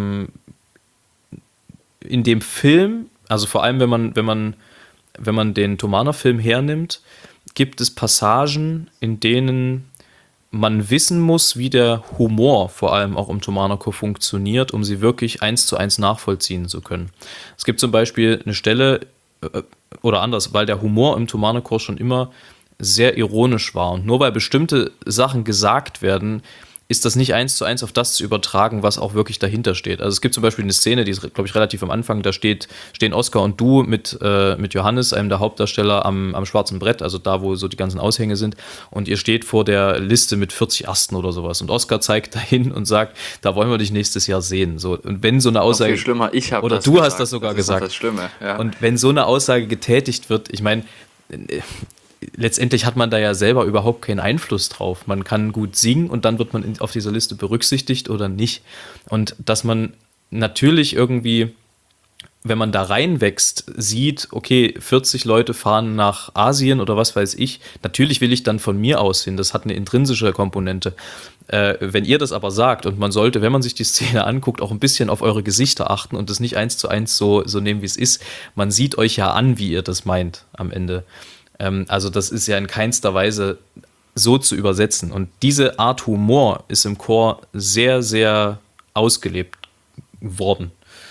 in dem Film, also vor allem wenn man den Thomaner-Film hernimmt, gibt es Passagen, in denen man wissen muss, wie der Humor vor allem auch im Thomaner Chor funktioniert, um sie wirklich 1:1 nachvollziehen zu können. Es gibt zum Beispiel eine Stelle, oder anders, weil der Humor im Thomaner Chor schon immer sehr ironisch war. Und nur weil bestimmte Sachen gesagt werden, ist das nicht 1:1 auf das zu übertragen, was auch wirklich dahinter steht. Also es gibt zum Beispiel eine Szene, die ist, glaube ich, relativ am Anfang, da stehen Oskar und du mit Johannes, einem der Hauptdarsteller, am schwarzen Brett, also da, wo so die ganzen Aushänge sind, und ihr steht vor der Liste mit 40 Ersten oder sowas. Und Oskar zeigt dahin und sagt, da wollen wir dich nächstes Jahr sehen. So, und wenn so eine Aussage... Noch viel schlimmer, ich habe oder das du gesagt. hast das sogar das ist gesagt. Das Schlimme, ja. Und wenn so eine Aussage getätigt wird, ich meine... Letztendlich hat man da ja selber überhaupt keinen Einfluss drauf. Man kann gut singen und dann wird man auf dieser Liste berücksichtigt oder nicht. Und dass man natürlich irgendwie, wenn man da reinwächst, sieht, okay, 40 Leute fahren nach Asien oder was weiß ich, natürlich will ich dann von mir aus hin. Das hat eine intrinsische Komponente. Wenn ihr das aber sagt und man sollte, wenn man sich die Szene anguckt, auch ein bisschen auf eure Gesichter achten und das nicht 1:1 so nehmen, wie es ist. Man sieht euch ja an, wie ihr das meint am Ende. Also das ist ja in keinster Weise so zu übersetzen. Und diese Art Humor ist im Chor sehr, sehr ausgelebt worden.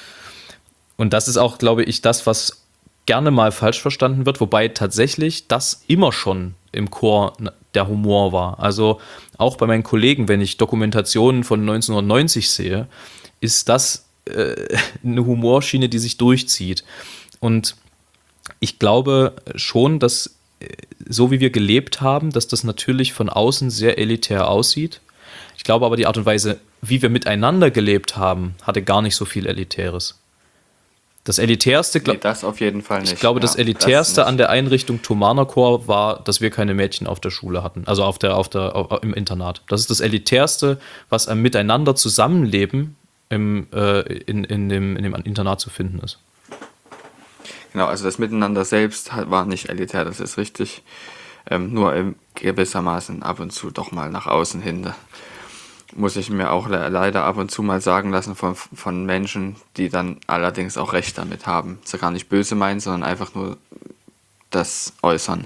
Und das ist auch, glaube ich, das, was gerne mal falsch verstanden wird, wobei tatsächlich das immer schon im Chor der Humor war. Also auch bei meinen Kollegen, wenn ich Dokumentationen von 1990 sehe, ist das eine Humorschiene, die sich durchzieht. Und ich glaube schon, dass so wie wir gelebt haben, dass das natürlich von außen sehr elitär aussieht. Ich glaube aber, die Art und Weise, wie wir miteinander gelebt haben, hatte gar nicht so viel Elitäres. Das Elitärste, das auf jeden Fall nicht. Ich glaube, das Elitärste an der Einrichtung Thomaner Chor war, dass wir keine Mädchen auf der Schule hatten, also im Internat. Das ist das Elitärste, was am Miteinander zusammenleben in dem Internat zu finden ist. Genau, also das Miteinander selbst war nicht elitär, das ist richtig. Nur gewissermaßen ab und zu doch mal nach außen hin. Muss ich mir auch leider ab und zu mal sagen lassen von Menschen, die dann allerdings auch recht damit haben. So gar nicht böse meinen, sondern einfach nur das äußern.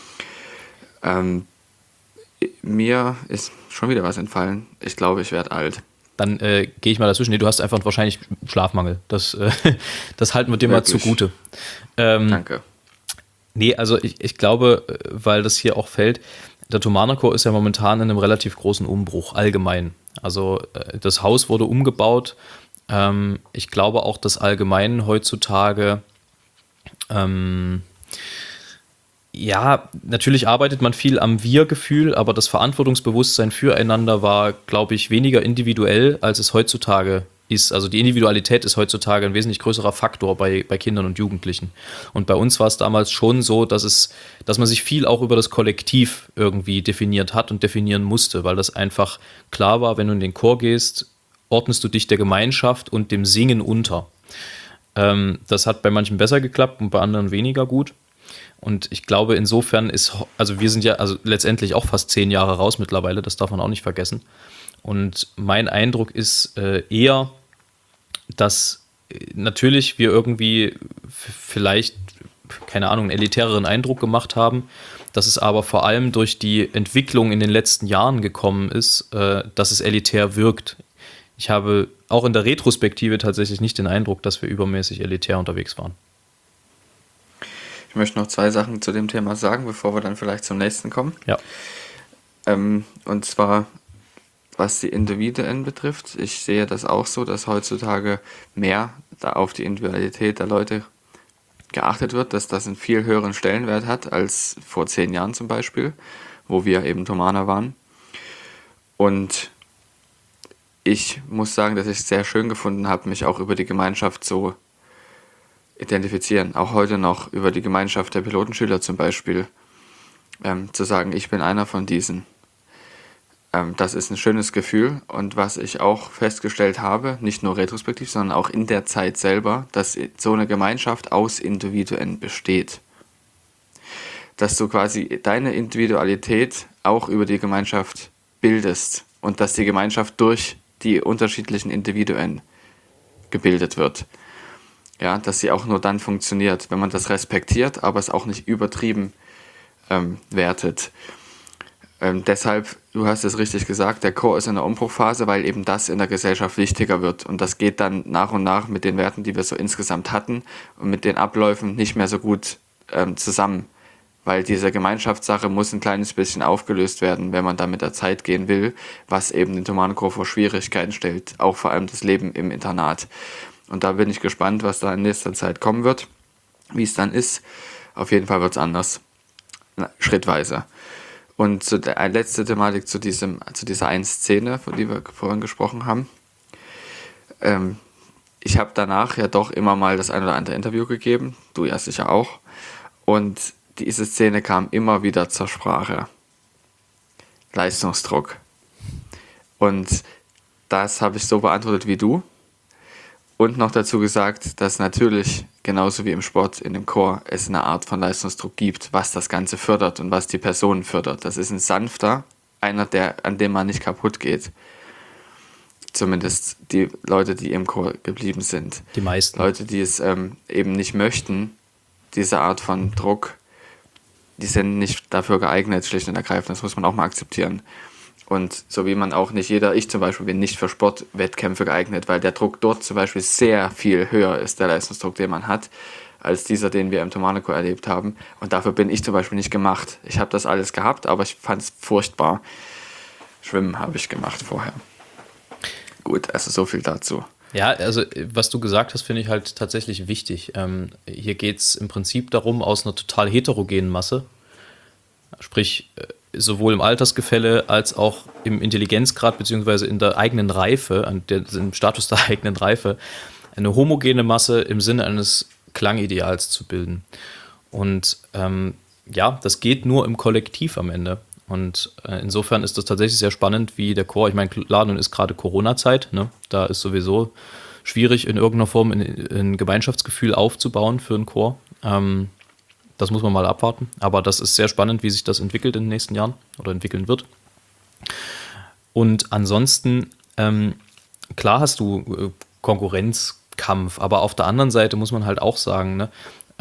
Mir ist schon wieder was entfallen. Ich glaube, ich werde alt. Dann gehe ich mal dazwischen. Nee, du hast einfach wahrscheinlich Schlafmangel. Das halten wir dir mal zugute. Danke. Nee, also ich glaube, weil das hier auch fällt, der Thomaner Chor ist ja momentan in einem relativ großen Umbruch, allgemein. Also das Haus wurde umgebaut. Ich glaube auch, dass allgemein heutzutage ja, natürlich arbeitet man viel am Wir-Gefühl, aber das Verantwortungsbewusstsein füreinander war, glaube ich, weniger individuell, als es heutzutage ist. Also die Individualität ist heutzutage ein wesentlich größerer Faktor bei Kindern und Jugendlichen. Und bei uns war es damals schon so, dass man sich viel auch über das Kollektiv irgendwie definiert hat und definieren musste, weil das einfach klar war, wenn du in den Chor gehst, ordnest du dich der Gemeinschaft und dem Singen unter. Das hat bei manchen besser geklappt und bei anderen weniger gut. Und ich glaube, insofern also wir sind ja also letztendlich auch fast 10 Jahre raus mittlerweile, das darf man auch nicht vergessen. Und mein Eindruck ist eher, dass natürlich wir irgendwie vielleicht, keine Ahnung, einen elitäreren Eindruck gemacht haben, dass es aber vor allem durch die Entwicklung in den letzten Jahren gekommen ist, dass es elitär wirkt. Ich habe auch in der Retrospektive tatsächlich nicht den Eindruck, dass wir übermäßig elitär unterwegs waren. Ich möchte noch 2 Sachen zu dem Thema sagen, bevor wir dann vielleicht zum nächsten kommen. Ja. Und zwar, was die Individuen betrifft. Ich sehe das auch so, dass heutzutage mehr da auf die Individualität der Leute geachtet wird, dass das einen viel höheren Stellenwert hat als vor 10 Jahren zum Beispiel, wo wir eben Thomaner waren. Und ich muss sagen, dass ich es sehr schön gefunden habe, mich auch über die Gemeinschaft zu identifizieren. Auch heute noch über die Gemeinschaft der Pilotenschüler zum Beispiel. Zu sagen, ich bin einer von diesen. Das ist ein schönes Gefühl. Und was ich auch festgestellt habe, nicht nur retrospektiv, sondern auch in der Zeit selber, dass so eine Gemeinschaft aus Individuen besteht. Dass du quasi deine Individualität auch über die Gemeinschaft bildest und dass die Gemeinschaft durch die unterschiedlichen Individuen gebildet wird. Ja, dass sie auch nur dann funktioniert, wenn man das respektiert, aber es auch nicht übertrieben wertet. Deshalb, du hast es richtig gesagt, der Chor ist in der Umbruchphase, weil eben das in der Gesellschaft wichtiger wird. Und das geht dann nach und nach mit den Werten, die wir so insgesamt hatten und mit den Abläufen nicht mehr so gut zusammen. Weil diese Gemeinschaftssache muss ein kleines bisschen aufgelöst werden, wenn man da mit der Zeit gehen will, was eben den Thomanenchor vor Schwierigkeiten stellt, auch vor allem das Leben im Internat. Und da bin ich gespannt, was da in nächster Zeit kommen wird, wie es dann ist. Auf jeden Fall wird es anders, schrittweise. Und zu der letzte Thematik zu dieser einen Szene, von der wir vorhin gesprochen haben. Ich habe danach ja doch immer mal das ein oder andere Interview gegeben, du ja sicher auch. Und diese Szene kam immer wieder zur Sprache. Leistungsdruck. Und das habe ich so beantwortet wie du. Und noch dazu gesagt, dass natürlich, genauso wie im Sport, in dem Chor, es eine Art von Leistungsdruck gibt, was das Ganze fördert und was die Personen fördert. Das ist ein sanfter, einer, an dem man nicht kaputt geht. Zumindest die Leute, die im Chor geblieben sind. Die meisten. Leute, die es eben nicht möchten, diese Art von Druck, die sind nicht dafür geeignet, schlicht und ergreifend. Das muss man auch mal akzeptieren. Und so wie man auch nicht ich zum Beispiel bin nicht für Sportwettkämpfe geeignet, weil der Druck dort zum Beispiel sehr viel höher ist, der Leistungsdruck, den man hat, als dieser, den wir im Thomanenchor erlebt haben. Und dafür bin ich zum Beispiel nicht gemacht. Ich habe das alles gehabt, aber ich fand es furchtbar. Schwimmen habe ich gemacht vorher. Gut, also so viel dazu. Ja, also was du gesagt hast, finde ich halt tatsächlich wichtig. Hier geht es im Prinzip darum, aus einer total heterogenen Masse, sprich sowohl im Altersgefälle als auch im Intelligenzgrad beziehungsweise in der eigenen Reife, im Status der eigenen Reife, eine homogene Masse im Sinne eines Klangideals zu bilden. Und ja, das geht nur im Kollektiv am Ende. Und insofern ist das tatsächlich sehr spannend, wie der Chor, ich meine, klar, nun ist gerade Corona-Zeit, ne? Da ist sowieso schwierig, in irgendeiner Form ein Gemeinschaftsgefühl aufzubauen für einen Chor. Das muss man mal abwarten. Aber das ist sehr spannend, wie sich das entwickelt in den nächsten Jahren oder entwickeln wird. Und ansonsten, klar hast du Konkurrenzkampf, aber auf der anderen Seite muss man halt auch sagen, ne,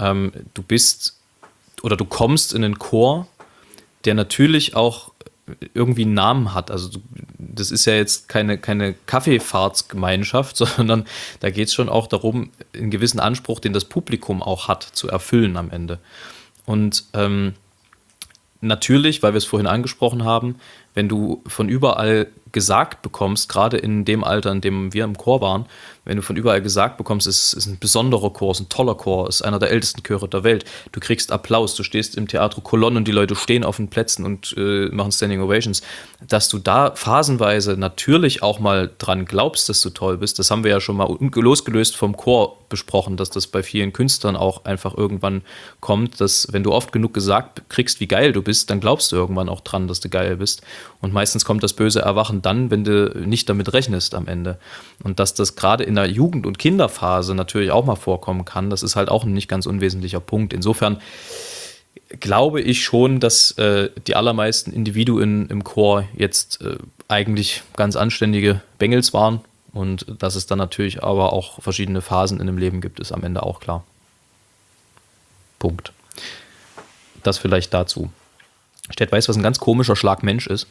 du kommst in einen Chor, der natürlich auch irgendwie einen Namen hat. Also das ist ja jetzt keine Kaffeefahrtsgemeinschaft, sondern da geht es schon auch darum, einen gewissen Anspruch, den das Publikum auch hat, zu erfüllen am Ende. Und natürlich, weil wir es vorhin angesprochen haben, wenn du von überall gesagt bekommst, gerade in dem Alter, in dem wir im Chor waren, wenn du von überall gesagt bekommst, es ist ein besonderer Chor, es ist ein toller Chor, es ist einer der ältesten Chöre der Welt, du kriegst Applaus, du stehst im Theatro Colonne und die Leute stehen auf den Plätzen und machen Standing Ovations, dass du da phasenweise natürlich auch mal dran glaubst, dass du toll bist, das haben wir ja schon mal losgelöst vom Chor besprochen, dass das bei vielen Künstlern auch einfach irgendwann kommt, dass wenn du oft genug gesagt kriegst, wie geil du bist, dann glaubst du irgendwann auch dran, dass du geil bist. Und meistens kommt das böse Erwachen dann, wenn du nicht damit rechnest am Ende. Und dass das gerade in der Jugend- und Kinderphase natürlich auch mal vorkommen kann, das ist halt auch ein nicht ganz unwesentlicher Punkt. Insofern glaube ich schon, dass die allermeisten Individuen im Chor jetzt eigentlich ganz anständige Bengels waren. Und dass es dann natürlich aber auch verschiedene Phasen in dem Leben gibt, ist am Ende auch klar. Punkt. Das vielleicht dazu. Stett, weißt du, was ein ganz komischer Schlag Mensch ist?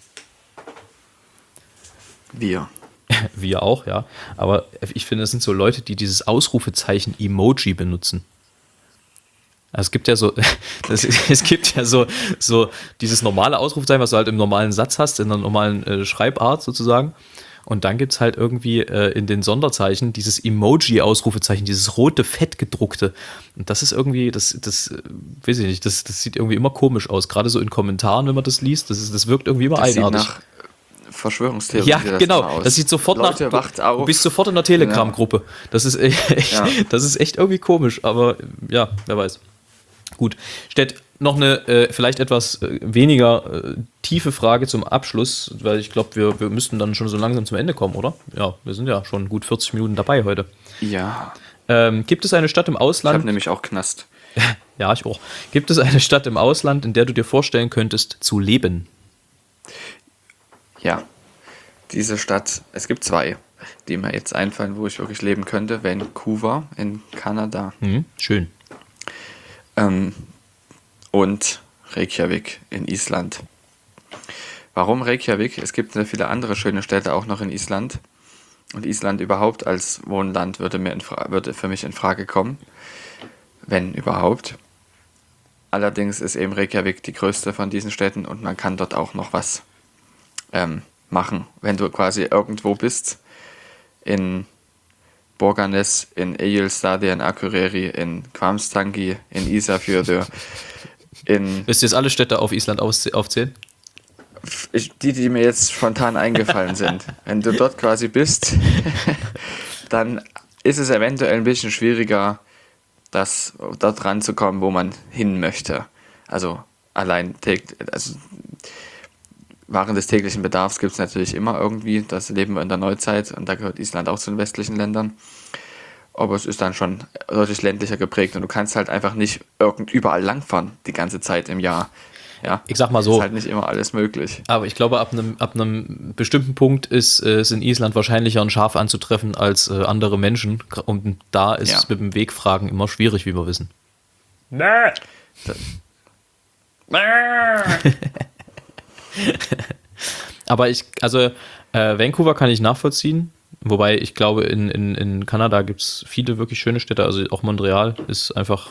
Wir. Wir auch, ja. Aber ich finde, es sind so Leute, die dieses Ausrufezeichen Emoji benutzen. Also es gibt ja so, es gibt ja so dieses normale Ausrufezeichen, was du halt im normalen Satz hast, in der normalen Schreibart sozusagen. Und dann gibt es halt irgendwie in den Sonderzeichen dieses Emoji-Ausrufezeichen, dieses rote, fett gedruckte. Und das ist irgendwie, das weiß ich nicht, das sieht irgendwie immer komisch aus. Gerade so in Kommentaren, wenn man das liest, das wirkt irgendwie immer eigenartig. Sieht nach Verschwörungstheorie. Ja, genau. Das sieht sofort Leute, nach. wacht auf. Du bist sofort in der Telegram-Gruppe. Das ist das ist echt irgendwie komisch, aber ja, wer weiß. Gut. Stett, noch eine vielleicht etwas weniger tiefe Frage zum Abschluss, weil ich glaube, wir müssten dann schon so langsam zum Ende kommen, oder? Ja, wir sind ja schon gut 40 Minuten dabei heute. Ja. Gibt es eine Stadt im Ich Ausland? habe nämlich auch Knast. Ja, ich auch. Gibt es eine Stadt im Ausland, in der du dir vorstellen könntest, zu leben? Ja. Diese Stadt, es gibt zwei, die mir jetzt einfallen, wo ich wirklich leben könnte. Vancouver in Kanada. Schön. Und Reykjavik in Island. Warum Reykjavik? Es gibt viele andere schöne Städte auch noch in Island. Und Island überhaupt als Wohnland würde für mich in Frage kommen. Wenn überhaupt. Allerdings ist eben Reykjavik die größte von diesen Städten und man kann dort auch noch was machen. Wenn du quasi irgendwo bist, in Borgarnes, in Egilsstaðir, in Akureyri, in Hvammstangi, in Ísafjörður, Willst du jetzt alle Städte auf Island aufzählen? die mir jetzt spontan eingefallen sind. Wenn du dort quasi bist, dann ist es eventuell ein bisschen schwieriger, dort ranzukommen, wo man hin möchte. Also Waren des täglichen Bedarfs gibt es natürlich immer irgendwie. Das leben wir in der Neuzeit und da gehört Island auch zu den westlichen Ländern. Aber es ist dann schon deutlich ländlicher geprägt und du kannst halt einfach nicht überall langfahren die ganze Zeit im Jahr. Ja, Ich sag mal so. ist halt nicht immer alles möglich. Aber ich glaube, ab einem bestimmten Punkt ist es in Island wahrscheinlicher, ein Schaf anzutreffen als andere Menschen. Und da ist es mit dem Wegfragen immer schwierig, wie wir wissen. Aber Vancouver kann ich nachvollziehen. Wobei ich glaube, in Kanada gibt es viele wirklich schöne Städte. Also auch Montreal ist einfach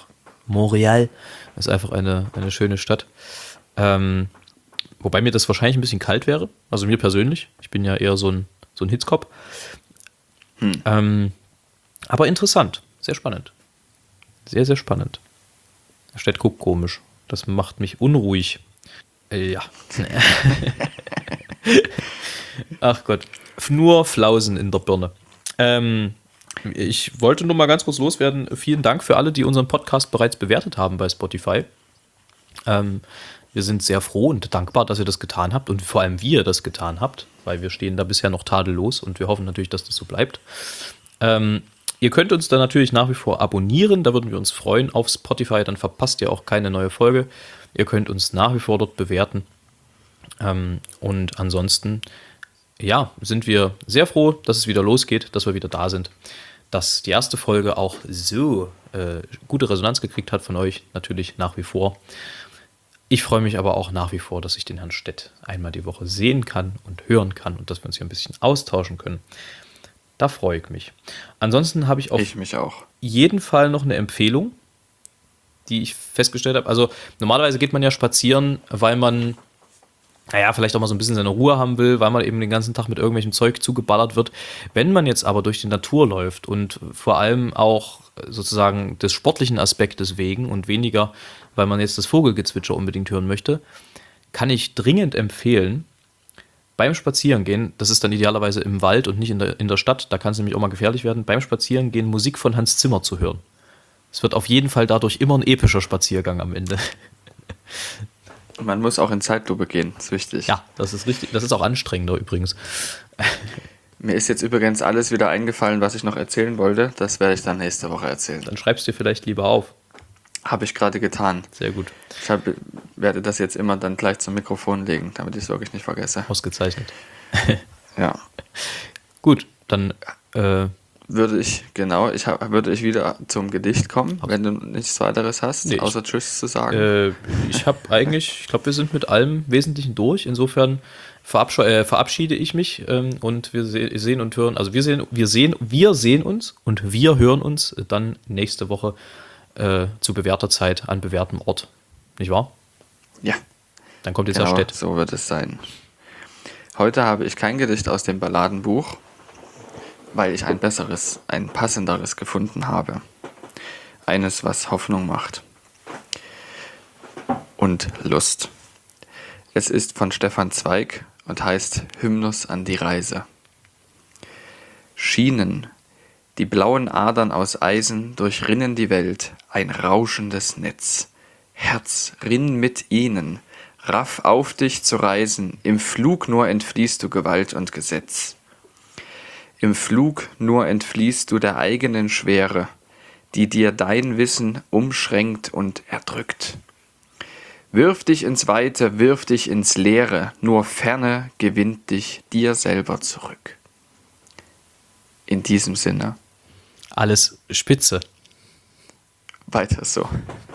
eine schöne Stadt. Wobei mir das wahrscheinlich ein bisschen kalt wäre. Also mir persönlich. Ich bin ja eher so ein Hitzkopf. Aber interessant. Sehr spannend. Sehr, sehr spannend. Der Stadt guckt komisch. Das macht mich unruhig. Ja. Ach Gott. Nur Flausen in der Birne. Ich wollte nur mal ganz kurz loswerden. Vielen Dank für alle, die unseren Podcast bereits bewertet haben bei Spotify. Wir sind sehr froh und dankbar, dass ihr das getan habt und vor allem, wie ihr das getan habt, weil wir stehen da bisher noch tadellos und wir hoffen natürlich, dass das so bleibt. Ihr könnt uns dann natürlich nach wie vor abonnieren, da würden wir uns freuen auf Spotify, dann verpasst ihr auch keine neue Folge. Ihr könnt uns nach wie vor dort bewerten. Und ansonsten, ja, sind wir sehr froh, dass es wieder losgeht, dass wir wieder da sind. Dass die erste Folge auch so gute Resonanz gekriegt hat von euch, natürlich nach wie vor. Ich freue mich aber auch nach wie vor, dass ich den Herrn Stett einmal die Woche sehen kann und hören kann und dass wir uns hier ein bisschen austauschen können. Da freue ich mich. Ansonsten habe ich mich auch. jeden Fall noch eine Empfehlung, die ich festgestellt habe. Also normalerweise geht man ja spazieren, weil man vielleicht auch mal so ein bisschen seine Ruhe haben will, weil man eben den ganzen Tag mit irgendwelchem Zeug zugeballert wird. Wenn man jetzt aber durch die Natur läuft und vor allem auch sozusagen des sportlichen Aspektes wegen und weniger, weil man jetzt das Vogelgezwitscher unbedingt hören möchte, kann ich dringend empfehlen, beim Spazierengehen, das ist dann idealerweise im Wald und nicht in der Stadt, da kann es nämlich auch mal gefährlich werden, beim Spazierengehen Musik von Hans Zimmer zu hören. Es wird auf jeden Fall dadurch immer ein epischer Spaziergang am Ende. Man muss auch in Zeitlupe gehen, ist wichtig. Ja, das ist richtig. Das ist auch anstrengender übrigens. Mir ist jetzt übrigens alles wieder eingefallen, was ich noch erzählen wollte. Das werde ich dann nächste Woche erzählen. Dann schreibst du dir vielleicht lieber auf. Habe ich gerade getan. Sehr gut. Werde das jetzt immer dann gleich zum Mikrofon legen, damit ich es wirklich nicht vergesse. Ausgezeichnet. Ja. Gut, dann würde ich wieder zum Gedicht kommen, wenn du nichts weiteres hast, Nee, außer Tschüss zu sagen. ich glaube, wir sind mit allem Wesentlichen durch. Insofern verabschiede ich mich und wir sehen und hören, also wir sehen uns und wir hören uns dann nächste Woche zu bewährter Zeit an bewährtem Ort. Nicht wahr? Ja. Dann kommt jetzt Genau, Herr Stett. so wird es sein. Heute habe ich kein Gedicht aus dem Balladenbuch, weil ich ein passenderes gefunden habe. Eines, was Hoffnung macht. Und Lust. Es ist von Stefan Zweig und heißt Hymnus an die Reise. Schienen, die blauen Adern aus Eisen durchrinnen die Welt, ein rauschendes Netz. Herz, rinn mit ihnen, raff auf dich zu reisen, im Flug nur entfliehst du Gewalt und Gesetz. Im Flug nur entfliehst du der eigenen Schwere, die dir dein Wissen umschränkt und erdrückt. Wirf dich ins Weite, wirf dich ins Leere, nur Ferne gewinnt dich dir selber zurück. In diesem Sinne. Alles spitze. Weiter so.